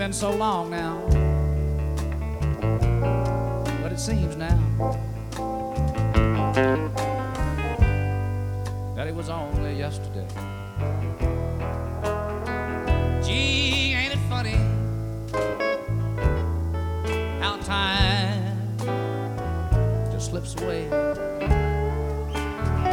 been so long now, but it seems now that it was only yesterday. Gee, ain't it funny how time just slips away?